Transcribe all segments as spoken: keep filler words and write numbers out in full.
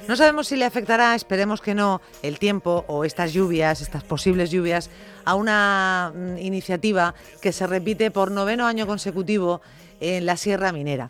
No sabemos si le afectará, esperemos que no, el tiempo o estas lluvias, estas posibles lluvias, a una mm, iniciativa que se repite por noveno año consecutivo en la Sierra Minera.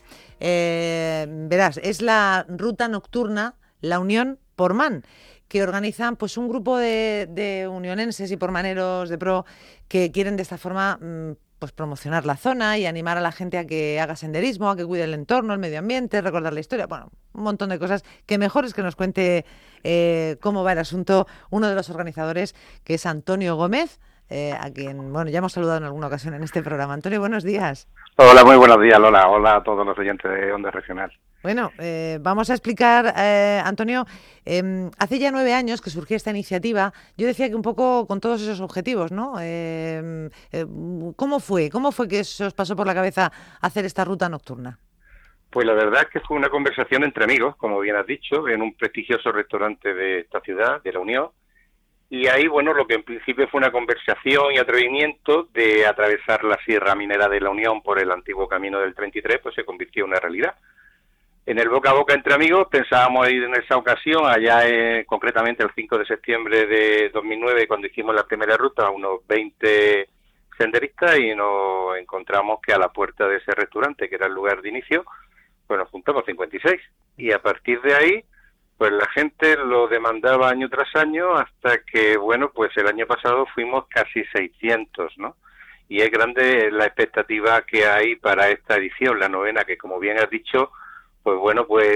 Eh, verás, es la ruta nocturna La Unión Portmán, que organizan pues un grupo de, de unionenses y pormaneros de pro que quieren de esta forma mmm, pues promocionar la zona y animar a la gente a que haga senderismo, a que cuide el entorno, el medio ambiente, recordar la historia, bueno, un montón de cosas que mejor es que nos cuente eh, cómo va el asunto uno de los organizadores, que es Antonio Gómez, eh, a quien, bueno, ya hemos saludado en alguna ocasión en este programa. Antonio, buenos días. Hola, muy buenos días, Lola. Hola a todos los oyentes de Onda Regional. Bueno, eh, vamos a explicar, eh, Antonio, eh, hace ya nueve años que surgió esta iniciativa. Yo decía que un poco con todos esos objetivos, ¿no? Eh, eh, ¿Cómo fue? ¿Cómo fue que se os pasó por la cabeza hacer esta ruta nocturna? Pues la verdad es que fue una conversación entre amigos, como bien has dicho, en un prestigioso restaurante de esta ciudad, de La Unión. Y ahí, bueno, lo que en principio fue una conversación y atrevimiento de atravesar la Sierra Minera de La Unión por el antiguo camino del treinta y tres, pues se convirtió en una realidad. En el boca a boca entre amigos pensábamos ir en esa ocasión, allá eh, concretamente el cinco de septiembre de dos mil nueve, cuando hicimos la primera ruta, unos veinte senderistas, y nos encontramos que a la puerta de ese restaurante, que era el lugar de inicio, pues nos juntamos cincuenta y seis. Y a partir de ahí, pues la gente lo demandaba año tras año, hasta que, bueno, pues el año pasado fuimos casi seiscientos, ¿no? Y es grande la expectativa que hay para esta edición, la novena, que como bien has dicho, pues bueno, pues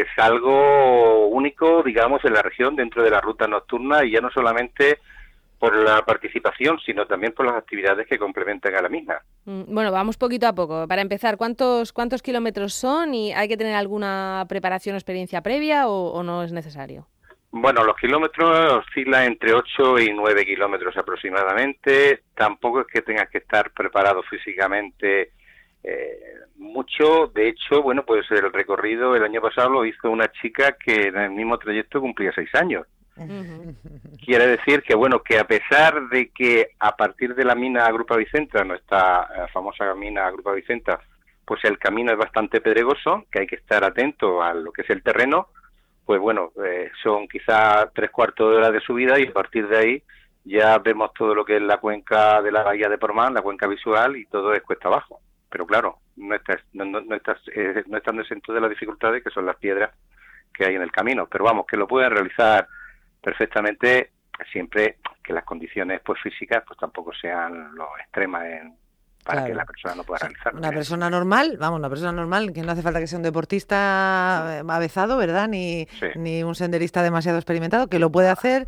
algo único, digamos, en la región dentro de la ruta nocturna, y ya no solamente por la participación, sino también por las actividades que complementan a la misma. Bueno, vamos poquito a poco. Para empezar, ¿cuántos cuántos kilómetros son y hay que tener alguna preparación o experiencia previa o, o no es necesario? Bueno, los kilómetros oscilan entre ocho y nueve kilómetros aproximadamente. Tampoco es que tengas que estar preparado físicamente eh, mucho. De hecho, bueno, pues el recorrido el año pasado lo hizo una chica que en el mismo trayecto cumplía seis años. Uh-huh. Quiere decir que, bueno, que a pesar de que a partir de la mina Grupa Vicenta, nuestra famosa mina Grupa Vicenta, pues el camino es bastante pedregoso, que hay que estar atento a lo que es el terreno, pues bueno, eh, son quizás tres cuartos de hora de subida, y a partir de ahí ya vemos todo lo que es la cuenca de la bahía de Portmán, la cuenca visual, y todo es cuesta abajo. Pero claro, no estás, no, no, no estás, eh, no están exentos de las dificultades que son las piedras que hay en el camino. Pero vamos, que lo pueden realizar perfectamente, siempre que las condiciones pues físicas pues tampoco sean lo extremas en, para claro. que la persona no pueda realizarlo. Una persona normal, vamos, una persona normal, que no hace falta que sea un deportista avezado, ¿verdad? Ni, sí. ni un senderista demasiado experimentado, que lo puede hacer.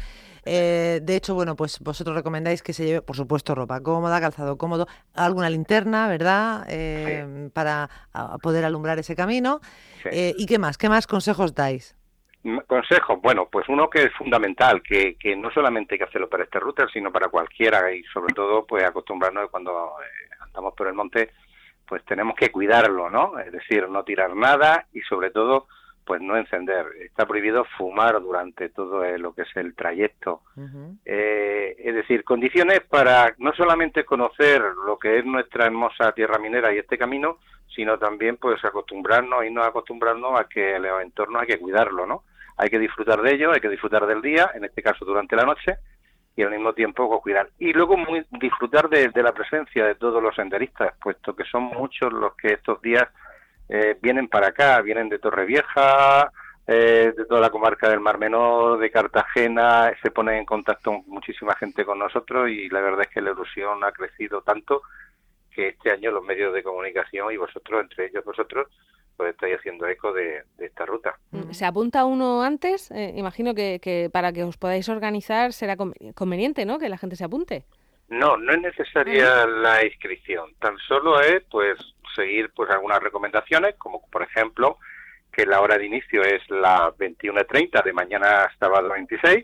Eh, de hecho, bueno, pues vosotros recomendáis que se lleve, por supuesto, ropa cómoda, calzado cómodo, alguna linterna, ¿verdad? Eh, sí. Para poder alumbrar ese camino. Sí. Eh, ¿Y qué más? ¿Qué más consejos dais? Consejos, bueno, pues uno que es fundamental, que, que no solamente hay que hacerlo para esta ruta, sino para cualquiera, y sobre todo pues acostumbrarnos cuando eh, andamos por el monte, pues tenemos que cuidarlo, ¿no? Es decir, no tirar nada y sobre todo pues no encender. Está prohibido fumar durante todo eh, lo que es el trayecto. Uh-huh. Eh, es decir, condiciones para no solamente conocer lo que es nuestra hermosa tierra minera y este camino, sino también pues acostumbrarnos, irnos acostumbrarnos a que los entornos hay que cuidarlo, ¿no? Hay que disfrutar de ellos, hay que disfrutar del día, en este caso durante la noche, y al mismo tiempo pues, cuidar. Y luego muy, disfrutar de, de la presencia de todos los senderistas, puesto que son muchos los que estos días eh, vienen para acá, vienen de Torrevieja, eh, de toda la comarca del Mar Menor, de Cartagena, se pone en contacto muchísima gente con nosotros, y la verdad es que la ilusión ha crecido tanto que este año los medios de comunicación y vosotros, entre ellos vosotros, pues estáis haciendo eco de, de esta ruta. ¿Se apunta uno antes? Eh, imagino que, que para que os podáis organizar será conveniente, ¿no?, que la gente se apunte. No, no es necesaria uh-huh. la inscripción. Tan solo es, pues, seguir pues algunas recomendaciones, como por ejemplo, que la hora de inicio es las veintiuna treinta de mañana sábado veintiséis,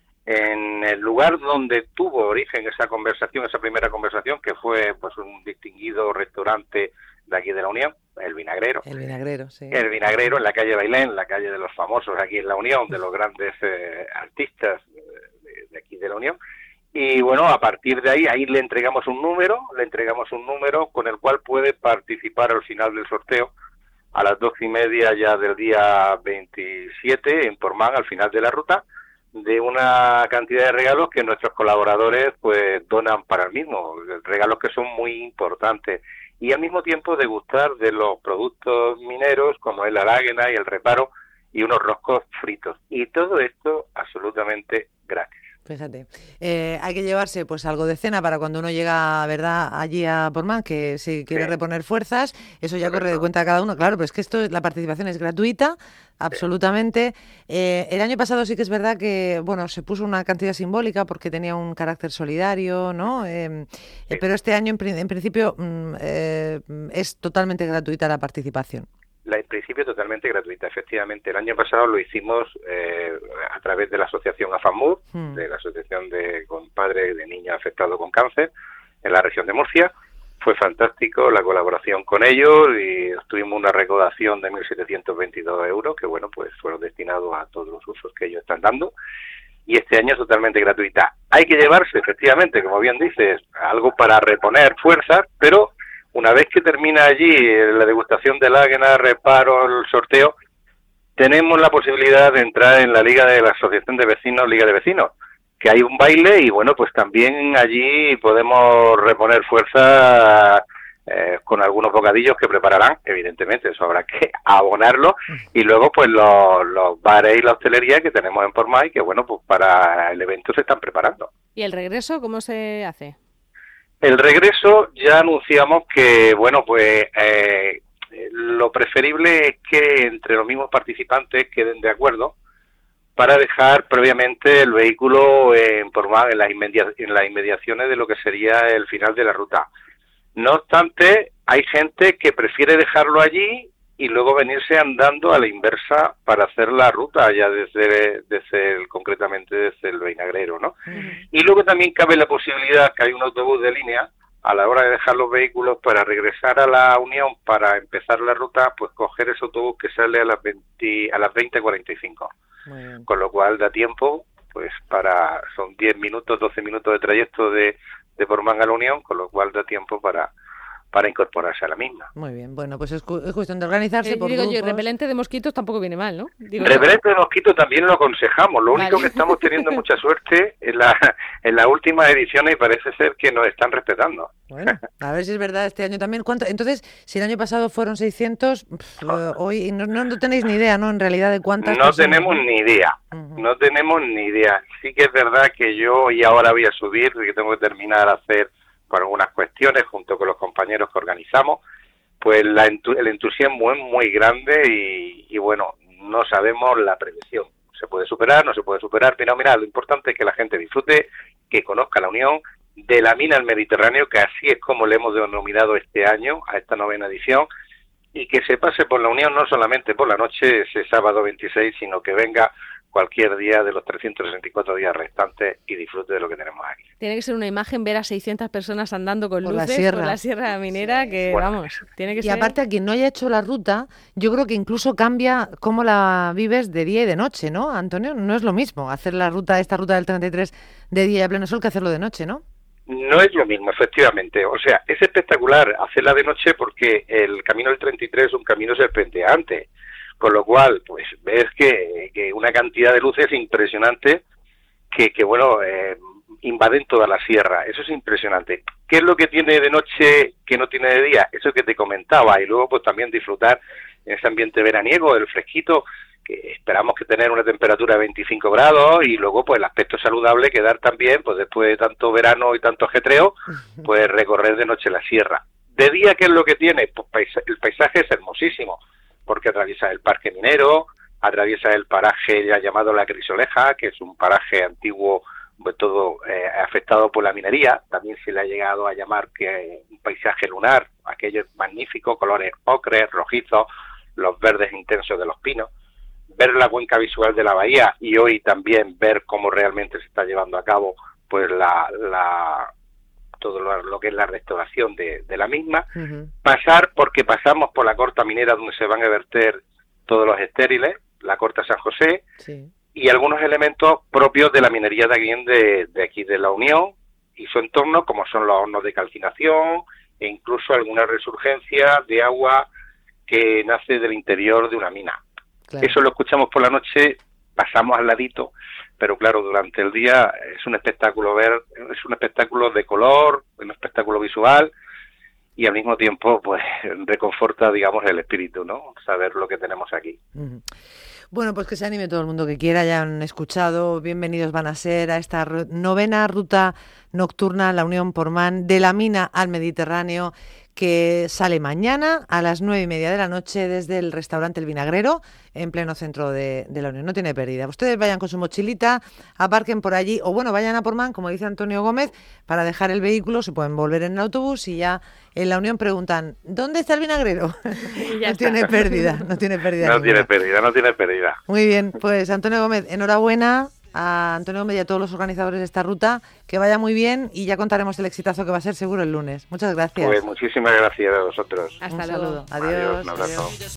en el lugar donde tuvo origen esa conversación, esa primera conversación, que fue pues un distinguido restaurante de aquí de La Unión, el Vinagrero. El Vinagrero, sí. El Vinagrero en la calle Bailén, la calle de los famosos aquí en La Unión, de los grandes eh, artistas de, de aquí de La Unión. Y bueno, a partir de ahí, ahí le entregamos un número, le entregamos un número con el cual puede participar al final del sorteo, a las doce y media ya del día veintisiete en Portmán, al final de la ruta, de una cantidad de regalos que nuestros colaboradores pues donan para el mismo, regalos que son muy importantes, y al mismo tiempo degustar de los productos mineros como es la láguena y el reparo y unos roscos fritos, y todo esto absolutamente gratis. Fíjate, eh, hay que llevarse pues algo de cena para cuando uno llega, ¿verdad?, allí a Portmán, que si quiere sí. reponer fuerzas, eso ya Correcto. Corre de cuenta de cada uno, claro, pero es que esto, la participación es gratuita, absolutamente. Sí. Eh, el año pasado sí que es verdad que, bueno, se puso una cantidad simbólica porque tenía un carácter solidario, ¿no? Eh, sí. eh, pero este año, en, en principio, mm, eh, es totalmente gratuita la participación. La, en principio totalmente gratuita, efectivamente. El año pasado lo hicimos eh, a través de la asociación AFAMUR, mm. de la asociación de con padres de niños afectados con cáncer en la región de Murcia. Fue fantástico la colaboración con ellos y tuvimos una recaudación de mil setecientos veintidós euros que, bueno, pues fueron destinados a todos los usos que ellos están dando. Y este año es totalmente gratuita. Hay que llevarse, efectivamente, como bien dices, algo para reponer fuerzas, pero una vez que termina allí la degustación de láguena, reparo, el sorteo, tenemos la posibilidad de entrar en la Liga de la Asociación de Vecinos, Liga de Vecinos, que hay un baile y bueno, pues también allí podemos reponer fuerza eh, con algunos bocadillos que prepararán, evidentemente, eso habrá que abonarlo, y luego pues los, los bares y la hostelería que tenemos en Portmán, que bueno, pues para el evento se están preparando. ¿Y el regreso cómo se hace? El regreso ya anunciamos que, bueno, pues eh, lo preferible es que entre los mismos participantes queden de acuerdo para dejar previamente el vehículo en Portmán, en las, inmedia- en las inmediaciones de lo que sería el final de la ruta. No obstante, hay gente que prefiere dejarlo allí y luego venirse andando a la inversa para hacer la ruta ya desde, desde el, concretamente desde el Beinagrero, ¿no? Uh-huh. Y luego también cabe la posibilidad que hay un autobús de línea a la hora de dejar los vehículos para regresar a la Unión para empezar la ruta, pues coger ese autobús que sale a las veinte, a las veinte cuarenta y cinco. Con lo cual da tiempo, pues para, son diez minutos, doce minutos de trayecto de, de Portmán a la Unión, con lo cual da tiempo para para incorporarse a la misma. Muy bien, bueno, pues es, cu- es cuestión de organizarse eh, por digo grupos. yo, repelente de mosquitos tampoco viene mal, ¿no? Digo repelente de mosquitos también lo aconsejamos, lo vale. único que estamos teniendo mucha suerte en, la, en las últimas ediciones y parece ser que nos están respetando. Bueno, a ver si es verdad este año también. ¿Cuánto? Entonces, si el año pasado fueron seiscientos, pff, uh, hoy no, no, no tenéis ni idea, ¿no? En realidad de cuántas No personas... tenemos ni idea, uh-huh. no tenemos ni idea. Sí que es verdad que yo y ahora voy a subir, porque tengo que terminar a hacer por algunas cuestiones junto con los compañeros que organizamos, pues la, el entusiasmo es muy grande y, y bueno, no sabemos la previsión. Se puede superar, no se puede superar, pero mira, lo importante es que la gente disfrute, que conozca la Unión de la mina al Mediterráneo, que así es como le hemos denominado este año a esta novena edición, y que se pase por la Unión no solamente por la noche ese sábado veintiséis, sino que venga cualquier día de los trescientos sesenta y cuatro días restantes y disfrute de lo que tenemos aquí. Tiene que ser una imagen ver a seiscientas personas andando con por luces la sierra. por la sierra minera, sí. que bueno, vamos, tiene que y ser... Y aparte a quien no haya hecho la ruta, yo creo que incluso cambia cómo la vives de día y de noche, ¿no, Antonio? No es lo mismo hacer la ruta, esta ruta del treinta y tres de día y a pleno sol que hacerlo de noche, ¿no? No es lo mismo, efectivamente. O sea, es espectacular hacerla de noche porque el camino del treinta y tres es un camino serpenteante. Con lo cual, pues ves que, que una cantidad de luces impresionante que, que bueno, eh, invaden toda la sierra. Eso es impresionante. ¿Qué es lo que tiene de noche que no tiene de día? Eso que te comentaba. Y luego, pues también disfrutar en ese ambiente veraniego, del fresquito, que esperamos que tener una temperatura de veinticinco grados y luego, pues el aspecto saludable que dar también, pues después de tanto verano y tanto ajetreo, pues recorrer de noche la sierra. De día, ¿qué es lo que tiene? Pues paisa- el paisaje es hermosísimo, porque atraviesa el parque minero, atraviesa el paraje ya llamado La Crisoleja, que es un paraje antiguo, pues todo eh, afectado por la minería. También se le ha llegado a llamar que un paisaje lunar, aquellos magníficos colores ocres, rojizos, los verdes intensos de los pinos. Ver la cuenca visual de la bahía y hoy también ver cómo realmente se está llevando a cabo pues la... la todo lo, lo que es la restauración de, de la misma, uh-huh. Pasar, porque pasamos por la corta minera donde se van a verter todos los estériles, la corta San José, sí. Y algunos elementos propios de la minería de aquí, de, de aquí de la Unión y su entorno, como son los hornos de calcinación e incluso alguna resurgencia de agua que nace del interior de una mina. Claro. Eso lo escuchamos por la noche, pasamos al ladito, pero claro, durante el día es un espectáculo ver, es un espectáculo de color, un espectáculo visual, y al mismo tiempo pues reconforta, digamos, el espíritu, ¿no? Saber lo que tenemos aquí. Uh-huh. Bueno, pues que se anime todo el mundo que quiera, ya han escuchado, bienvenidos van a ser a esta novena ruta nocturna, la Unión Portmán, de la mina al Mediterráneo, que sale mañana a las nueve y media de la noche desde el restaurante El Vinagrero, en pleno centro de, de la Unión. No tiene pérdida. Ustedes vayan con su mochilita, aparquen por allí, o bueno, vayan a Portmán, como dice Antonio Gómez, para dejar el vehículo, se pueden volver en el autobús y ya en la Unión preguntan, ¿dónde está El Vinagrero? No está. tiene pérdida, no tiene pérdida. No ninguna. tiene pérdida, no tiene pérdida. Muy bien, pues Antonio Gómez, enhorabuena a Antonio Gómez y a todos los organizadores de esta ruta, que vaya muy bien y ya contaremos el exitazo que va a ser seguro el lunes. Muchas gracias. Pues muchísimas gracias a vosotros. Hasta un luego. saludo. Adiós. Adiós, un abrazo. Adiós.